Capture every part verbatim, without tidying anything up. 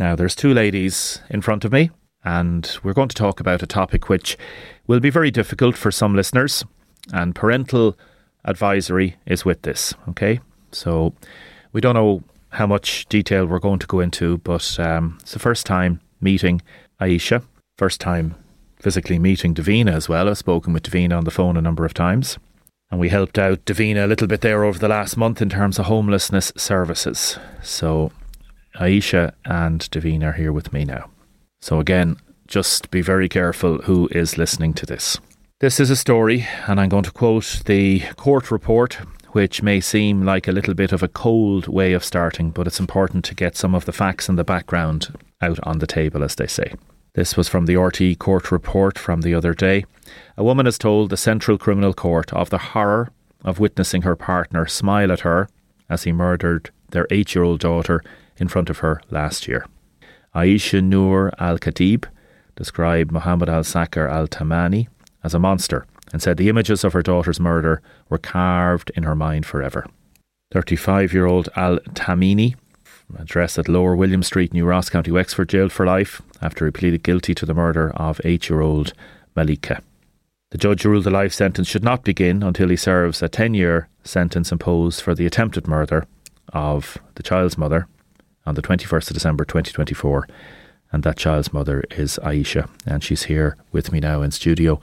Now, there's two ladies in front of me, and we're going to talk about a topic which will be very difficult for some listeners, and parental advisory is with this, okay? So we don't know how much detail we're going to go into, but um, it's the first time meeting Aisha, first time physically meeting Davina as well. I've spoken with Davina on the phone a number of times, and we helped out Davina a little bit there over the last month in terms of homelessness services. So Aisha and Davina are here with me now. So again, just be very careful who is listening to this. This is a story, and I'm going to quote the court report, which may seem like a little bit of a cold way of starting, but it's important to get some of the facts and the background out on the table, as they say. This was from the R T E court report from the other day. A woman has told the Central Criminal Court of the horror of witnessing her partner smile at her as he murdered their eight-year-old daughter in front of her last year. Aisha Noor Al-Khatib described Mohammed Al-Sakar Al-Tamani as a monster and said the images of her daughter's murder were carved in her mind forever. thirty-five-year-old Al-Tamini, addressed at Lower William Street, New Ross, County Wexford, jailed for life after he pleaded guilty to the murder of eight-year-old Malika. The judge ruled the life sentence should not begin until he serves a ten-year sentence imposed for the attempted murder of the child's mother on the twenty-first of December twenty twenty-four, and that child's mother is Aisha, and she's here with me now in studio,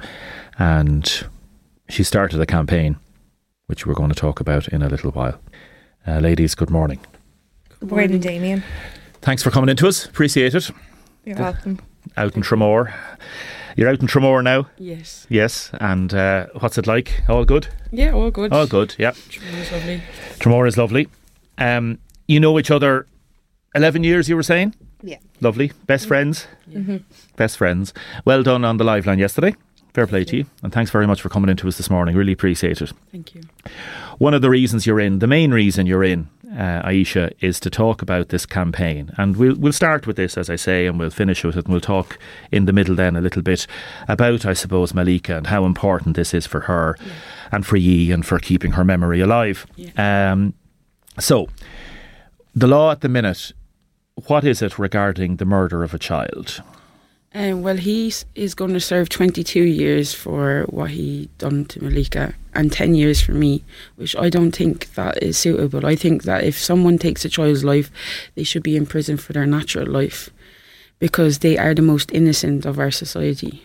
and she started a campaign which we're going to talk about in a little while. Uh, ladies, good morning. Good morning, Damien. Thanks for coming in to us, appreciate it. You're the, welcome. Out in Tramore. You're out in Tramore now? Yes. Yes, and uh, what's it like? All good? Yeah, all good. All good, yeah. Tramore is lovely. Tramore is lovely. Um, you know each other eleven years, you were saying? Yeah. Lovely. Best mm-hmm. friends? Mm-hmm. Best friends. Well done on the live line yesterday. Fair play to you. And thanks very much for coming into us this morning. Really appreciate it. Thank you. One of the reasons you're in, the main reason you're in, uh, Aisha, is to talk about this campaign. And we'll we'll start with this, as I say, and we'll finish with it. And we'll talk in the middle then a little bit about, I suppose, Malika and how important this is for her yeah. and for ye and for keeping her memory alive. Yeah. Um, so, the law at the minute, what is it regarding the murder of a child? Um, well, he is going to serve twenty-two years for what he done to Malika and ten years for me, which I don't think that is suitable. I think that if someone takes a child's life, they should be in prison for their natural life because they are the most innocent of our society.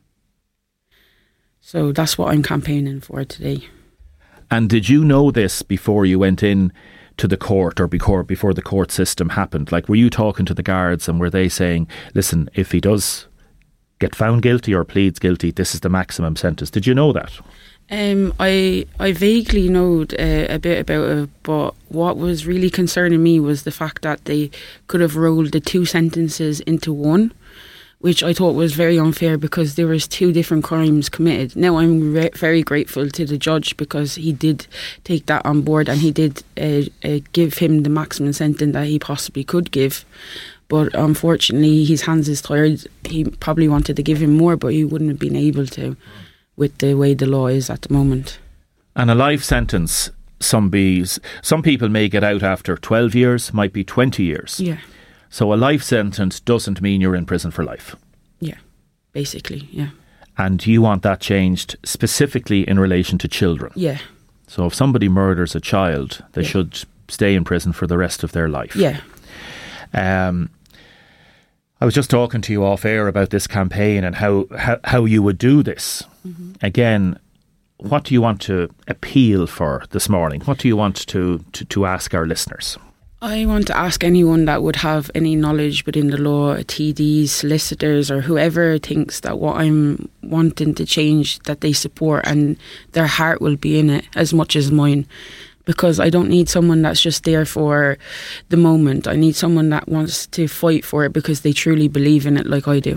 So that's what I'm campaigning for today. And did you know this before you went in to the court or before, before the court system happened? Like, were you talking to the guards and were they saying, listen, if he does get found guilty or pleads guilty, this is the maximum sentence? Did you know that? Um, I I vaguely knowed uh, a bit about it, but what was really concerning me was the fact that they could have rolled the two sentences into one, which I thought was very unfair because there was two different crimes committed. Now, I'm re- very grateful to the judge because he did take that on board and he did uh, uh, give him the maximum sentence that he possibly could give. But unfortunately, his hands is tired. He probably wanted to give him more, but he wouldn't have been able to with the way the law is at the moment. And a life sentence, some bees, some people may get out after twelve years, might be twenty years. Yeah. So a life sentence doesn't mean you're in prison for life. Yeah, basically, yeah. And you want that changed specifically in relation to children. Yeah. So if somebody murders a child, they yeah. should stay in prison for the rest of their life. Yeah. Um, I was just talking to you off air about this campaign and how, how, how you would do this. Mm-hmm. Again, what do you want to appeal for this morning? What do you want to, to, to ask our listeners? I want to ask anyone that would have any knowledge within the law, T Ds, solicitors or whoever thinks that what I'm wanting to change, that they support and their heart will be in it as much as mine. Because I don't need someone that's just there for the moment. I need someone that wants to fight for it because they truly believe in it like I do.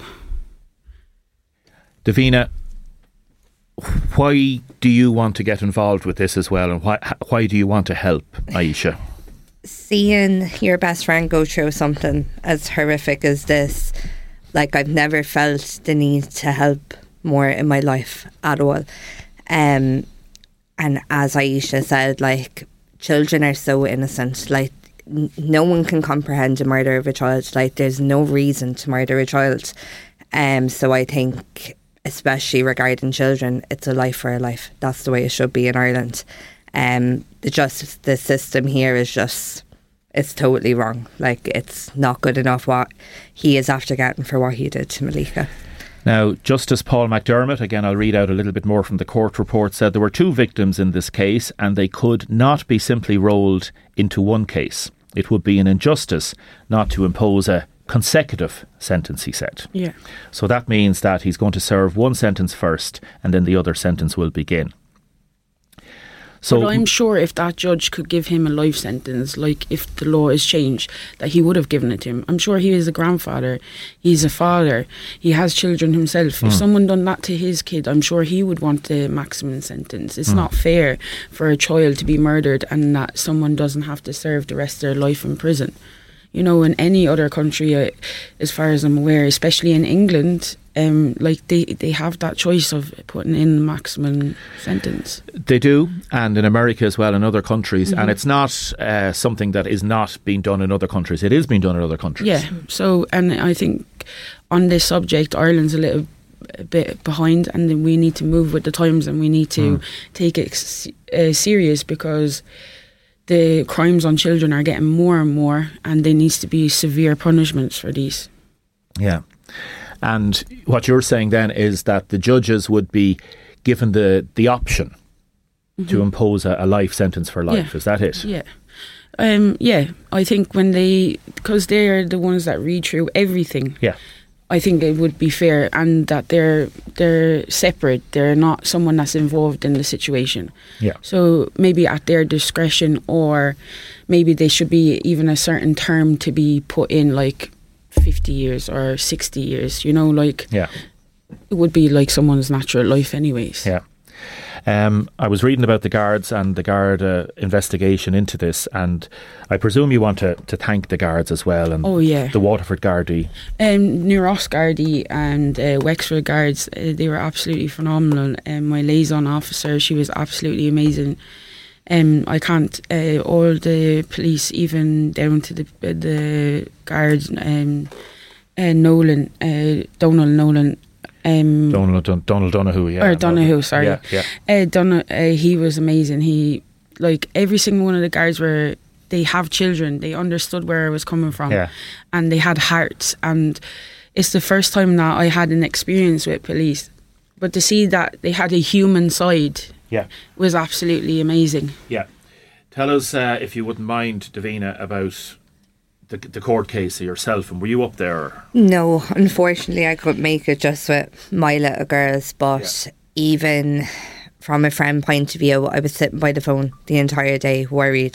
Davina, why do you want to get involved with this as well, and why why do you want to help Aisha? Seeing your best friend go through something as horrific as this, like, I've never felt the need to help more in my life at all. Um, and as Aisha said, like, children are so innocent. Like, n- no one can comprehend the murder of a child. Like, there's no reason to murder a child. Um, so I think, especially regarding children, it's a life for a life. That's the way it should be in Ireland. Um, the justice, the system here is just, it's totally wrong. Like, it's not good enough what he is after getting for what he did to Malika. Now, Justice Paul McDermott, again I'll read out a little bit more from the court report, said there were two victims in this case and they could not be simply rolled into one case. It would be an injustice not to impose a consecutive sentence, he said. Yeah. So that means that he's going to serve one sentence first and then the other sentence will begin. So but I'm sure if that judge could give him a life sentence, like if the law is changed, that he would have given it to him. I'm sure he is a grandfather, he's a father, he has children himself. Mm. If someone done that to his kid, I'm sure he would want the maximum sentence. It's mm. not fair for a child to be murdered and that someone doesn't have to serve the rest of their life in prison. You know, in any other country, uh, as far as I'm aware, especially in England, um, like they, they have that choice of putting in the maximum sentence. They do, and in America as well, in other countries. Mm-hmm. And it's not uh, something that is not being done in other countries. It is being done in other countries. Yeah, so, and I think on this subject, Ireland's a little a bit behind, and then we need to move with the times and we need to mm. take it uh, serious, because the crimes on children are getting more and more, and there needs to be severe punishments for these. Yeah. And what you're saying then is that the judges would be given the, the option mm-hmm. to impose a, a life sentence for life. Yeah. Is that it? Yeah. Um, yeah. I think when they, because they're the ones that read through everything. Yeah. I think it would be fair, and that they're they're separate. They're not someone that's involved in the situation. Yeah. So maybe at their discretion, or maybe they should be even a certain term to be put in, like fifty years or sixty years. You know, like yeah, it would be like someone's natural life, anyways. Yeah. Um, I was reading about the guards and the guard uh, investigation into this, and I presume you want to, to thank the guards as well. And oh yeah, the Waterford Gardaí, um, New Ross Gardaí and uh, Wexford Guards. Uh, they were absolutely phenomenal. And um, my liaison officer, she was absolutely amazing. Um, I can't. Uh, all the police, even down to the uh, the guards, um, uh, Nolan, uh, Donald Nolan. Um, Donald Don- Donald Donoghue, yeah, or Donoghue, sorry, yeah, yeah. Uh, Don- uh, he was amazing. He, like, every single one of the guards were, they have children. They understood where I was coming from, yeah. and they had hearts. And it's the first time that I had an experience with police, but to see that they had a human side, yeah, was absolutely amazing. Yeah, tell us uh, if you wouldn't mind, Davina, about The, the court case of yourself, and were you up there? No, unfortunately I couldn't make it just with my little girls, but yeah. even from a friend point of view, I was sitting by the phone the entire day worried,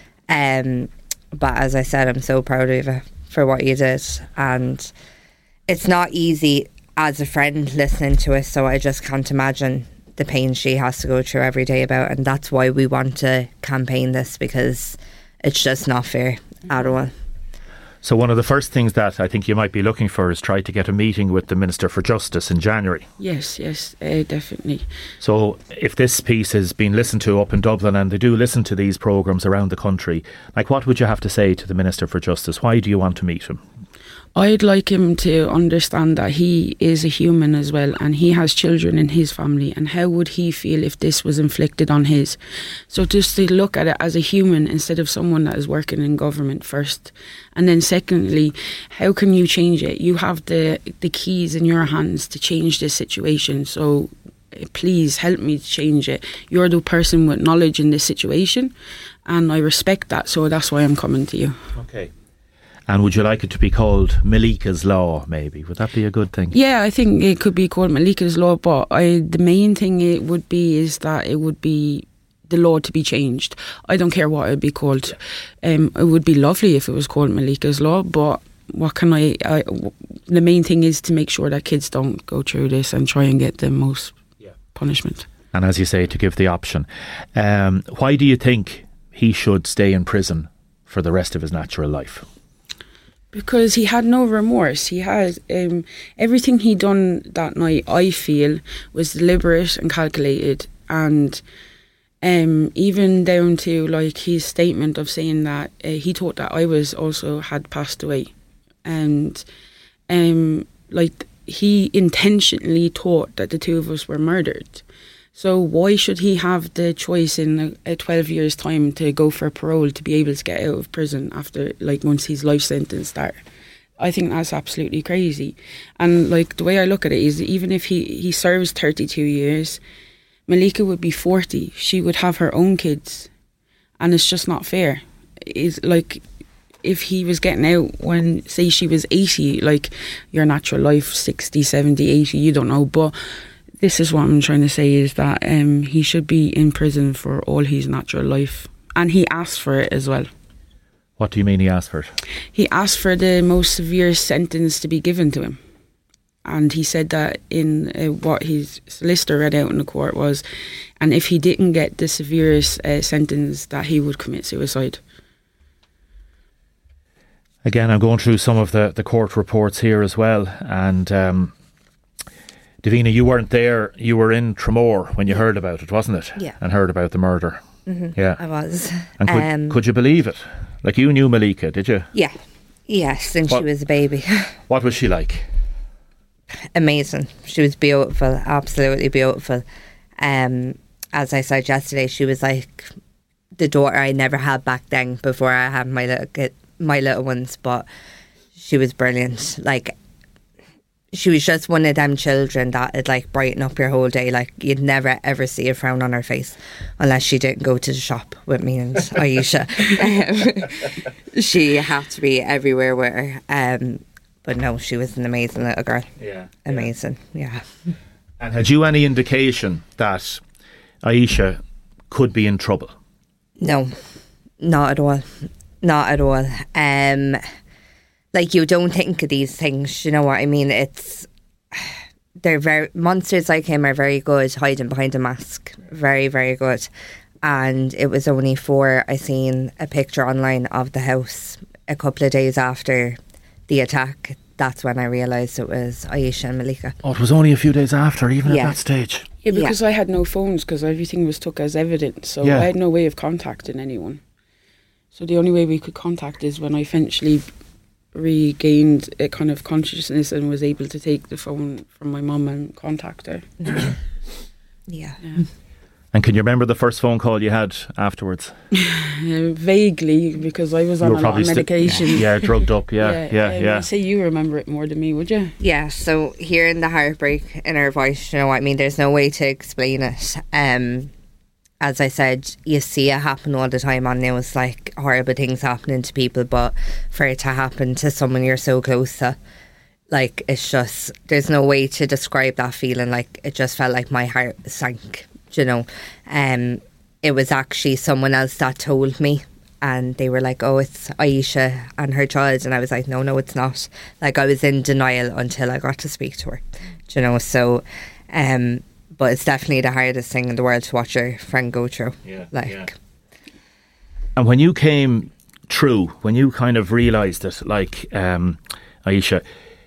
um, but as I said, I'm so proud of you for what you did, and it's not easy as a friend listening to it, so I just can't imagine the pain she has to go through every day about, and that's why we want to campaign this, because it's just not fair at all. So one of the first things that I think you might be looking for is try to get a meeting with the Minister for Justice in January. Yes, yes, uh, definitely. So if this piece has been listened to up in Dublin, and they do listen to these programmes around the country, like, what would you have to say to the Minister for Justice? Why do you want to meet him? I'd like him to understand that he is a human as well, and he has children in his family, and how would he feel if this was inflicted on his? So just to look at it as a human instead of someone that is working in government first. And then secondly, how can you change it? You have the the keys in your hands to change this situation, so please help me to change it. You're the person with knowledge in this situation, and I respect that, so that's why I'm coming to you. Okay. And would you like it to be called Malika's Law, maybe? Would that be a good thing? Yeah, I think it could be called Malika's Law, but I, the main thing it would be is that it would be the law to be changed. I don't care what it would be called. Um, it would be lovely if it was called Malika's Law, but what can I, I... The main thing is to make sure that kids don't go through this and try and get the most yeah. punishment. And as you say, to give the option. Um, why do you think he should stay in prison for the rest of his natural life? Because he had no remorse. He had um, everything he done that night, I feel, was deliberate and calculated, and Um, even down to like his statement of saying that uh, he thought that I was also had passed away, and um, like he intentionally thought that the two of us were murdered. So why should he have the choice in a, a twelve years time to go for parole to be able to get out of prison after like once his life sentence starts? I think that's absolutely crazy. And like the way I look at it is, even if he, he serves thirty-two years, Malika would be forty. She would have her own kids, and it's just not fair. Is like if he was getting out when, say, she was eighty, like your natural life, sixty, seventy, eighty, you don't know, but this is what I'm trying to say, is that um, he should be in prison for all his natural life. And he asked for it as well. What do you mean he asked for it? He asked for the most severe sentence to be given to him. And he said that in uh, what his solicitor read out in the court was, and if he didn't get the severest uh, sentence, that he would commit suicide. Again, I'm going through some of the, the court reports here as well. And um, Davina, you weren't there. You were in Tramore when you heard about it, wasn't it? Yeah. And heard about the murder. Mm-hmm. Yeah. I was. And could, um, could you believe it? Like, you knew Malika, did you? Yeah. Yes, since What- she was a baby. What was she like? Amazing. She was beautiful, absolutely beautiful. Um, as I said yesterday, she was like the daughter I never had back then before I had my little kid, my little ones. But she was brilliant. Like, she was just one of them children that would like brighten up your whole day. Like, you'd never ever see a frown on her face unless she didn't go to the shop with me and Aisha. Um, she had to be everywhere with her. Um, but no, she was an amazing little girl. Yeah. Amazing, yeah. And had you any indication that Aisha could be in trouble? No, not at all. Not at all. Um, like, you don't think of these things, you know what I mean? It's, they're very, monsters like him are very good hiding behind a mask. Very, very good. And it was only for, I seen a picture online of the house a couple of days after the attack. That's when I realised it was Aisha and Malika. Oh, it was only a few days after, even Yeah. at that stage. Yeah, because I had no phones, because everything was took as evidence. So Yeah. I had no way of contacting anyone. So the only way we could contact is when I eventually regained a kind of consciousness and was able to take the phone from my mum and contact her. Yeah. Yeah. And can you remember the first phone call you had afterwards? Uh, vaguely, because I was on a lot of sti- medication. yeah, drugged up, yeah, yeah, um, yeah. I say you remember it more than me, would you? Yeah, so hearing the heartbreak in her voice, you know what I mean, there's no way to explain it. Um, as I said, you see it happen all the time on news, like horrible things happening to people, but for it to happen to someone you're so close to, like, it's just, there's no way to describe that feeling. Like, it just felt like my heart sank, you know. Um, it was actually someone else that told me, and they were like, oh, it's Aisha and her child, and I was like, no, no, it's not. Like, I was in denial until I got to speak to her, you know. So um, but it's definitely the hardest thing in the world to watch your friend go through. Yeah, like yeah. And when you came through, when you kind of realised it, like, um, Aisha,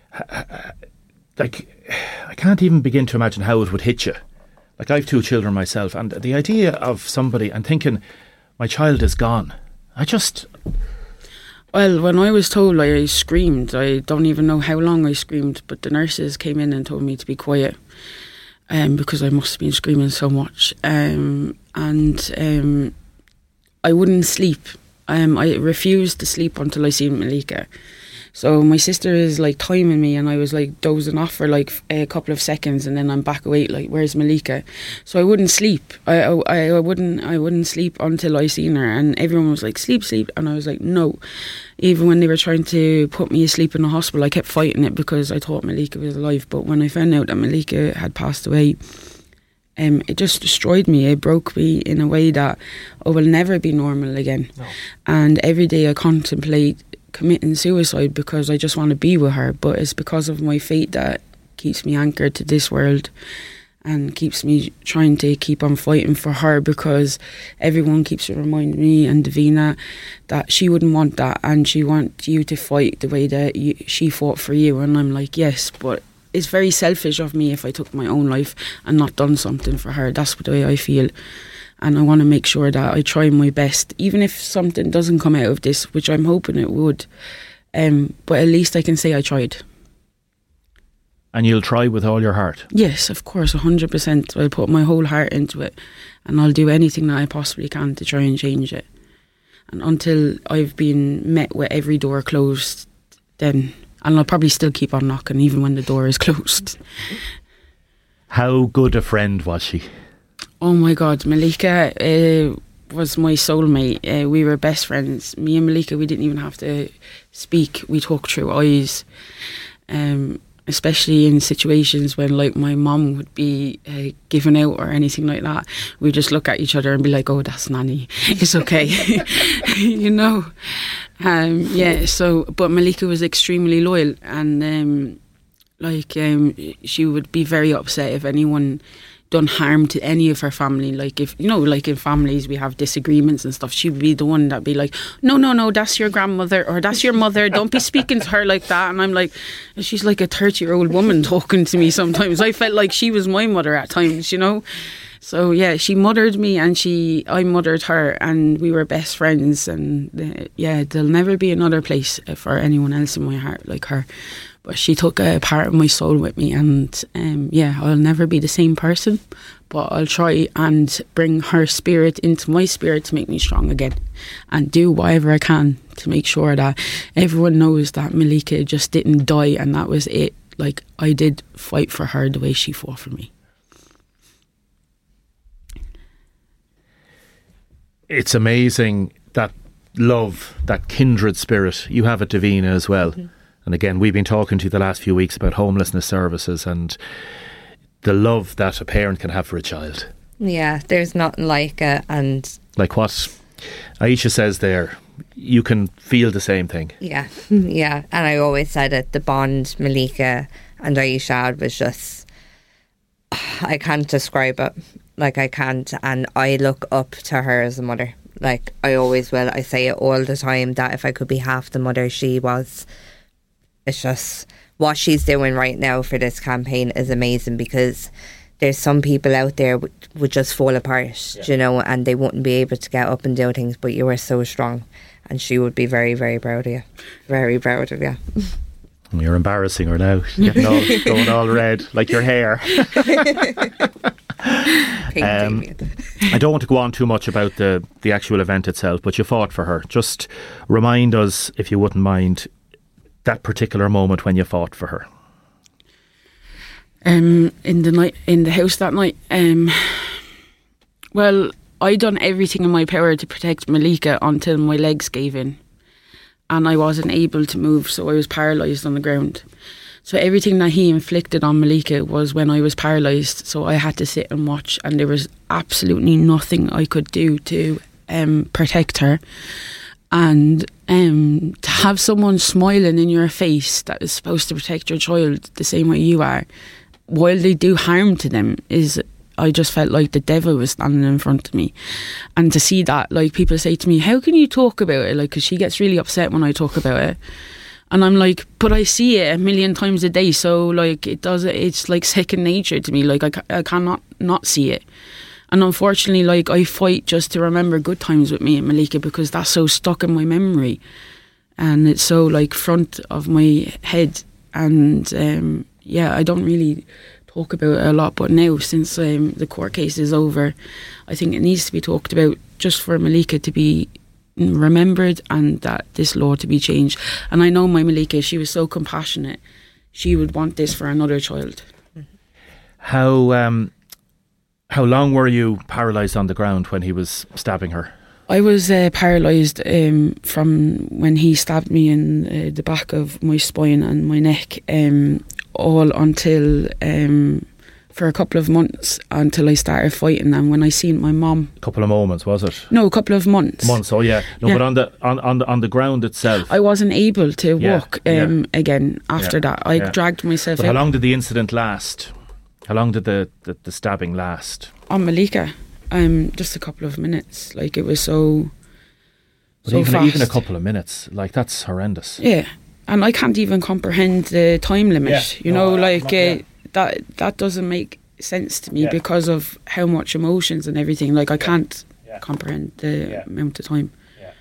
like, I can't even begin to imagine how it would hit you. Like, I have two children myself, and the idea of somebody and thinking, my child is gone. I just... Well, when I was told, I screamed. I don't even know how long I screamed, but the nurses came in and told me to be quiet, um, because I must have been screaming so much. Um, and um, I wouldn't sleep. Um, I refused to sleep until I seen Malika. So my sister is like timing me, and I was like dozing off for like a couple of seconds, and then I'm back awake. Like, where's Malika? So I wouldn't sleep. I, I I wouldn't I wouldn't sleep until I seen her. And everyone was like, sleep, sleep, and I was like, no. Even when they were trying to put me asleep in the hospital, I kept fighting it because I thought Malika was alive. But when I found out that Malika had passed away, um, it just destroyed me. It broke me in a way that I will never be normal again. No. And every day I contemplate committing suicide because I just want to be with her, but it's because of my fate that keeps me anchored to this world and keeps me trying to keep on fighting for her, because everyone keeps reminding me and Davina that she wouldn't want that, and she wants you to fight the way that you, she fought for you. And I'm like, yes, but it's very selfish of me if I took my own life and not done something for her. That's the way I feel. and I want to make sure that I try my best, even if something doesn't come out of this, which I'm hoping it would. Um, but at least I can say I tried. And you'll try with all your heart? Yes, of course, one hundred percent. I'll put my whole heart into it, and I'll do anything that I possibly can to try and change it. And until I've been met with every door closed, then, and I'll probably still keep on knocking even when the door is closed. How good a friend was she? Oh my God, Malika uh, was my soulmate. Uh, we were best friends. Me and Malika, we didn't even have to speak. We talked through eyes. Um, especially in situations when like my mum would be uh, giving out or anything like that, we just look at each other and be like, oh, that's Nanny, it's okay. You know. Um, yeah, so but Malika was extremely loyal, and um, like um, she would be very upset if anyone done harm to any of her family. Like, if you know, like in families we have disagreements and stuff, she would be the one that'd be like, no no no that's your grandmother, or that's your mother, don't be speaking to her like that. And I'm like, and she's like a thirty year old woman talking to me sometimes. I felt like she was my mother at times, you know. So yeah, she mothered me, and she I mothered her, and we were best friends. And uh, yeah, there'll never be another place for anyone else in my heart like her. But she took a part of my soul with me, and um, yeah, I'll never be the same person, but I'll try and bring her spirit into my spirit to make me strong again, and do whatever I can to make sure that everyone knows that Malika just didn't die and that was it. Like, I did fight for her the way she fought for me. It's amazing, that love, that kindred spirit. You have it, Davina, as well. Mm-hmm. And again, we've been talking to you the last few weeks about homelessness services and the love that a parent can have for a child. Yeah, there's nothing like it. And like what Aisha says there, you can feel the same thing. Yeah, yeah. And I always said it, the bond Malika and Aisha had was just, I can't describe it. Like, I can't. And I look up to her as a mother. Like, I always will. I say it all the time, that if I could be half the mother she was. It's just, what she's doing right now for this campaign is amazing, because there's some people out there would, would just fall apart, yeah. you know, and they wouldn't be able to get up and do things, but you are so strong, and she would be very, very proud of you. Very proud of you. You're embarrassing her now. She's getting all, going all red, like your hair. um, I don't want to go on too much about the, the actual event itself, but you fought for her. Just remind us, if you wouldn't mind, that particular moment when you fought for her. Um, in the night, in the house that night. Um, well, I done everything in my power to protect Malika until my legs gave in, and I wasn't able to move, so I was paralysed on the ground. So everything that he inflicted on Malika was when I was paralysed, so I had to sit and watch, and there was absolutely nothing I could do to um, protect her. And um, to have someone smiling in your face that is supposed to protect your child the same way you are, while they do harm to them, is, I just felt like the devil was standing in front of me. And to see that, like, people say to me, how can you talk about it? Like, because she gets really upset when I talk about it. And I'm like, but I see it a million times a day, so like, it does, it's like second nature to me. Like, I, I cannot not see it. And unfortunately, like, I fight just to remember good times with me and Malika, because that's so stuck in my memory, and it's so like front of my head. And um, yeah, I don't really talk about it a lot, but now, since um, the court case is over, I think it needs to be talked about, just for Malika to be remembered, and that this law to be changed. And I know my Malika, she was so compassionate, she would want this for another child. How um How long were you paralysed on the ground when he was stabbing her? I was uh, paralysed um, from when he stabbed me in uh, the back of my spine and my neck, um, all until um, for a couple of months, until I started fighting. And when I seen my mum, a couple of moments, was it? No, a couple of months. Months. Oh yeah. No, yeah. But on the on on the on the ground itself, I wasn't able to yeah. walk um, yeah. again after yeah. that. I yeah. dragged myself. But out. How long did the incident last? How long did the, the, the stabbing last? On Malika, um, just a couple of minutes. Like, it was so, but so even, fast. even a couple of minutes, like, that's horrendous. Yeah, and I can't even comprehend the time limit. Yeah. You know, no, like, not, uh, yeah. that that doesn't make sense to me Yeah. because of how much emotions and everything. Like I can't Yeah. comprehend the Yeah. amount of time.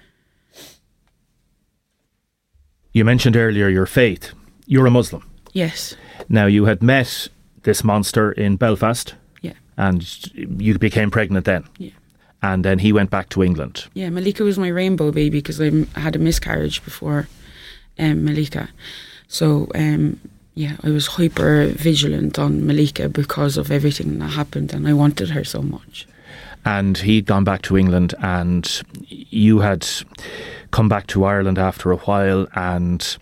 You mentioned earlier your faith. You're a Muslim. Yes. Now, you had met this monster in Belfast. Yeah. And you became pregnant then. Yeah. And then he went back to England. Yeah, Malika was my rainbow baby because I had a miscarriage before um, Malika. So, um, yeah, I was hyper vigilant on Malika because of everything that happened, and I wanted her so much. And he'd gone back to England, and you had come back to Ireland after a while, and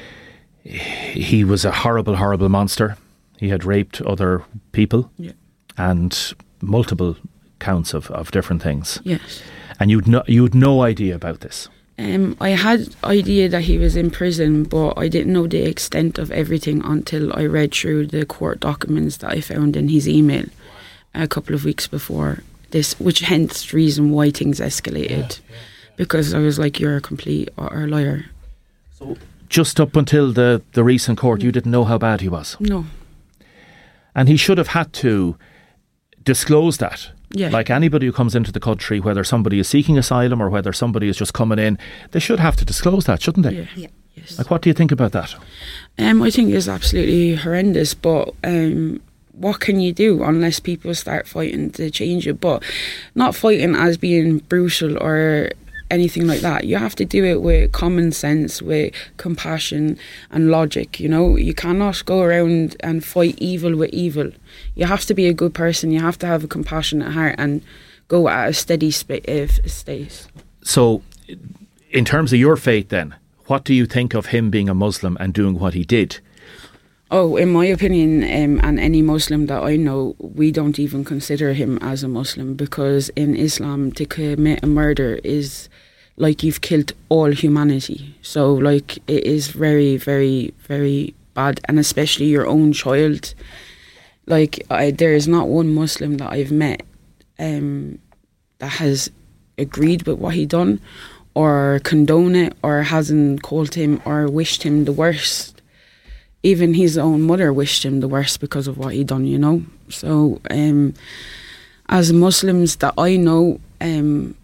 he was a horrible, horrible monster. He had raped other people. Yeah. And multiple counts of, of different things. Yes. And you'd no, you'd no idea about this. Um, I had idea that he was in prison, but I didn't know the extent of everything until I read through the court documents that I found in his email a couple of weeks before this, which hence the reason why things escalated. Yeah, yeah, yeah. Because I was like, you're a complete utter liar. So just up until the, the recent court, you didn't know how bad he was? No. And he should have had to disclose that. Yeah. Like anybody who comes into the country, whether somebody is seeking asylum or whether somebody is just coming in, they should have to disclose that, shouldn't they? Yeah. yeah. Yes. Like, what do you think about that? Um, I think it's absolutely horrendous, but um, what can you do unless people start fighting to change it? But not fighting as being brutal or anything like that. You have to do it with common sense, with compassion and logic. You know, you cannot go around and fight evil with evil. You have to be a good person. You have to have a compassionate heart and go at a steady sp- uh, state. So, in terms of your faith, then, what do you think of him being a Muslim and doing what he did? Oh, in my opinion, um, and any Muslim that I know, we don't even consider him as a Muslim, because in Islam, to commit a murder is like you've killed all humanity. So, like, it is very, very, very bad, and especially your own child. Like, I, there is not one Muslim that I've met um, that has agreed with what he done, or condone it, or hasn't called him or wished him the worst. Even his own mother wished him the worst because of what he done, you know. So, um, as Muslims that I know, um,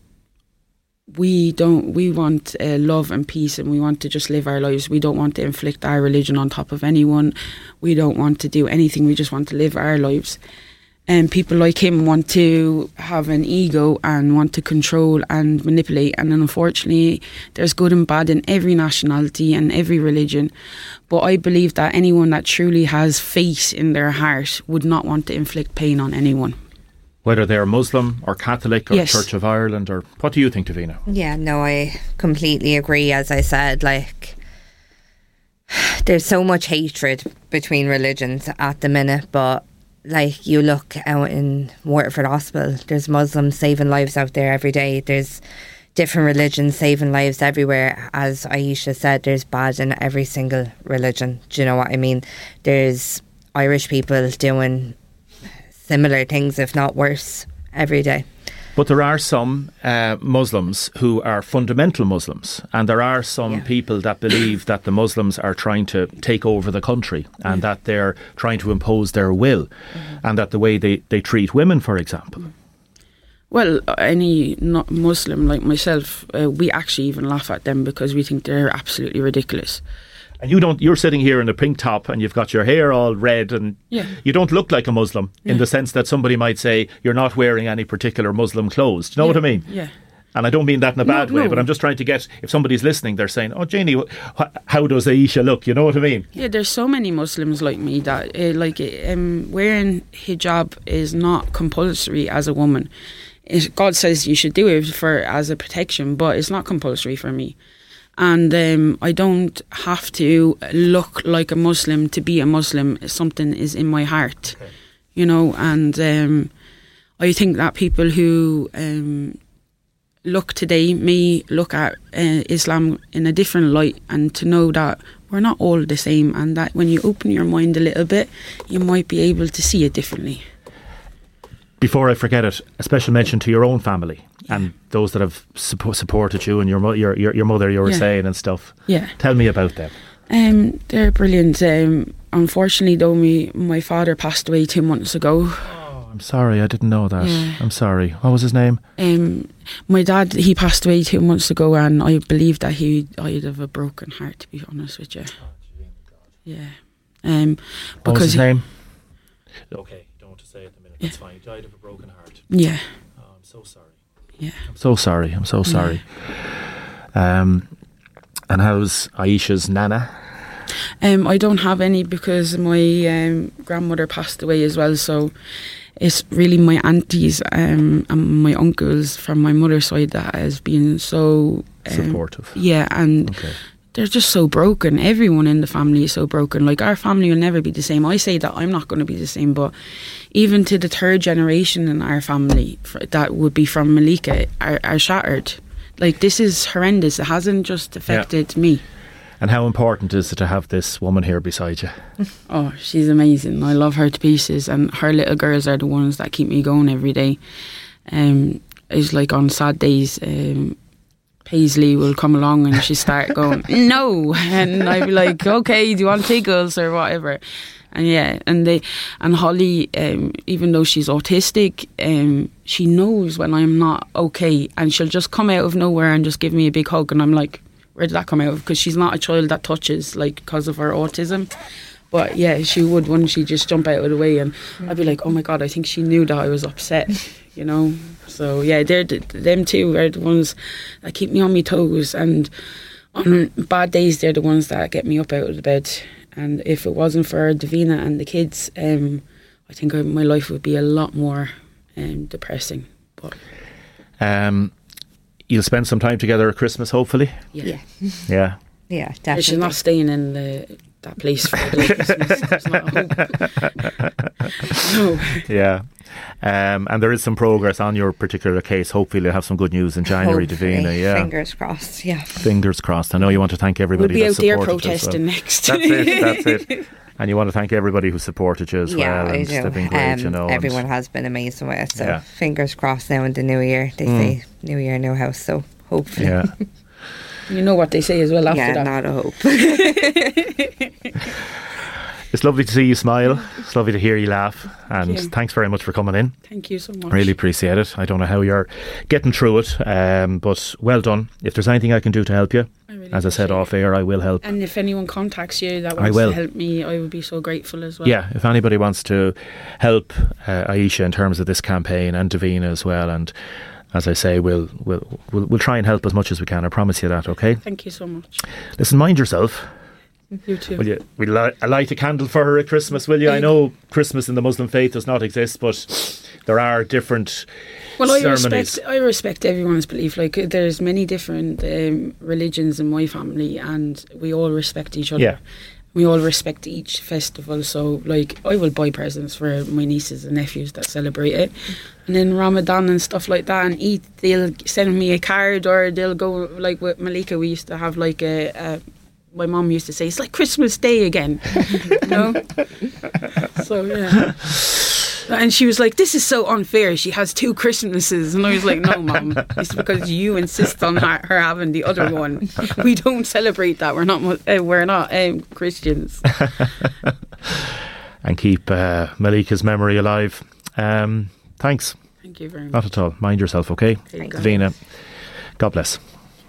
we don't. We want uh, love and peace, and we want to just live our lives. We don't want to inflict our religion on top of anyone. We don't want to do anything. We just want to live our lives. And people like him want to have an ego and want to control and manipulate. And unfortunately, there's good and bad in every nationality and every religion. But I believe that anyone that truly has faith in their heart would not want to inflict pain on anyone. Whether they're Muslim or Catholic or Yes. Church of Ireland, or what do you think, Davina? Yeah, no, I completely agree. As I said, like, there's so much hatred between religions at the minute, but like, you look out in Waterford Hospital, there's Muslims saving lives out there every day. There's different religions saving lives everywhere. As Aisha said, there's bad in every single religion. Do you know what I mean? There's Irish people doing similar things, if not worse, every day. But there are some uh, Muslims who are fundamental Muslims, and there are some Yeah. people that believe that the Muslims are trying to take over the country, and that they're trying to impose their will, mm-hmm. and that the way they, they treat women, for example. Well, any not Muslim like myself, uh, we actually even laugh at them because we think they're absolutely ridiculous. And you don't, you're sitting here in a pink top and you've got your hair all red, and Yeah. you don't look like a Muslim in Yeah. the sense that somebody might say you're not wearing any particular Muslim clothes. Do you know Yeah, what I mean? Yeah. And I don't mean that in a No, bad way, no. but I'm just trying to get, if somebody's listening, they're saying, oh, Janie, wh- how does Aisha look? You know what I mean? Yeah, there's so many Muslims like me that uh, like um, wearing hijab is not compulsory as a woman. It, God says you should do it for as a protection, but it's not compulsory for me. And um, I don't have to look like a Muslim to be a Muslim. Something is in my heart, okay. You know. And um, I think that people who um, look today may look at uh, Islam in a different light, and to know that we're not all the same, and that when you open your mind a little bit, you might be able to see it differently. Before I forget it, a special mention to your own family and those that have suppo- supported you, and your, mo- your your your mother, you were Yeah. saying, and stuff. Yeah. Tell me about them. Um, they're brilliant. Um, unfortunately, though, me my father passed away two months ago. Oh, I'm sorry, I didn't know that. Yeah. I'm sorry. What was his name? Um, my dad, he passed away two months ago, and I believe that he died of a broken heart. To be honest with you, yeah. Um, What was because his name? Okay, you don't want to say it at the minute. That's fine. He died of a broken heart. yeah, Oh, I'm so sorry. yeah. I'm so sorry. I'm so sorry. Um, and how's Aisha's nana? Um, I don't have any because my um, grandmother passed away as well. So it's really my aunties um, and my uncles from my mother's side that has been so um, Supportive. Yeah, and Okay. they're just so broken. Everyone in the family is so broken. Like, our family will never be the same. I say that I'm not going to be the same, but even to the third generation in our family f- that would be from Malika are, are shattered. Like, this is horrendous. It hasn't just affected me. And how important is it to have this woman here beside you? Oh, she's amazing. I love her to pieces, and her little girls are the ones that keep me going every day. Um, it's like on sad days, um, Paisley will come along and she start going, no, and I'd be like, okay, do you want tickles or whatever? And yeah, and they and Holly, um, even though she's autistic, um, she knows when I'm not okay, and she'll just come out of nowhere and just give me a big hug, and I'm like, where did that come out of? Because she's not a child that touches, like, because of her autism. But yeah, she would, wouldn't she, just jump out of the way, and I'd be like, oh my God, I think she knew that I was upset, you know. So yeah, they're the, them two are the ones that keep me on my toes, and on bad days they're the ones that get me up out of the bed. And if it wasn't for Davina and the kids, um, I think I, my life would be a lot more um, depressing. But Um, you'll spend some time together at Christmas, hopefully. yeah, Yeah. Yeah. Yeah, Yeah, definitely. she's not staying in the that place for the Christmas. There's not a hope. No. Yeah. Um, and there is some progress on your particular case. Hopefully you'll have some good news in January, Hopefully. Davina. Yeah. Fingers crossed, yeah. Fingers crossed. I know you want to thank We'll everybody be that out there supported you as protesting well. next. That's it. That's it. And you want to thank everybody who supported you as Yeah, well. I And do. they've been great, Um, you know. and- everyone has been amazing with it. So Yeah. fingers crossed now in the new year. They Mm. say new year, new house. So hopefully. Yeah. You know what they say as well after yeah, that. not a hope. It's lovely to see you smile. It's lovely to hear you laugh. And Thank you. thanks very much for coming in. Thank you so much. Really appreciate it. I don't know how you're getting through it, um, but well done. If there's anything I can do to help you, I really as I said appreciate off air, I will help. it. And if anyone contacts you that I wants will. to help me, I would be so grateful as well. Yeah, if anybody wants to help uh, Aisha in terms of this campaign, and Davina as well, and as I say, we'll, we'll we'll we'll try and help as much as we can. I promise you that. Okay. Thank you so much. Listen, mind yourself. You too. Will you? Will li- light a candle for her at Christmas? Will you? I know Christmas in the Muslim faith does not exist, but there are different Well, I ceremonies. respect I respect everyone's belief. Like, there's many different um, religions in my family, and we all respect each other. Yeah. We all respect each festival. So, like, I will buy presents for my nieces and nephews that celebrate it, and then Ramadan and stuff like that, and Eid, they'll send me a card, or they'll go, like with Malika, we used to have like a. a my mum used to say, it's like Christmas Day again, you know? So, yeah. And she was like, this is so unfair. She has two Christmases. And I was like, no, Mum. It's because you insist on her, her having the other one. We don't celebrate that. We're not mu- uh, we're not um, Christians. And keep uh, Malika's memory alive. Um, thanks. Thank you very much. Not at all. Mind yourself, okay? There you go. Davina, God bless.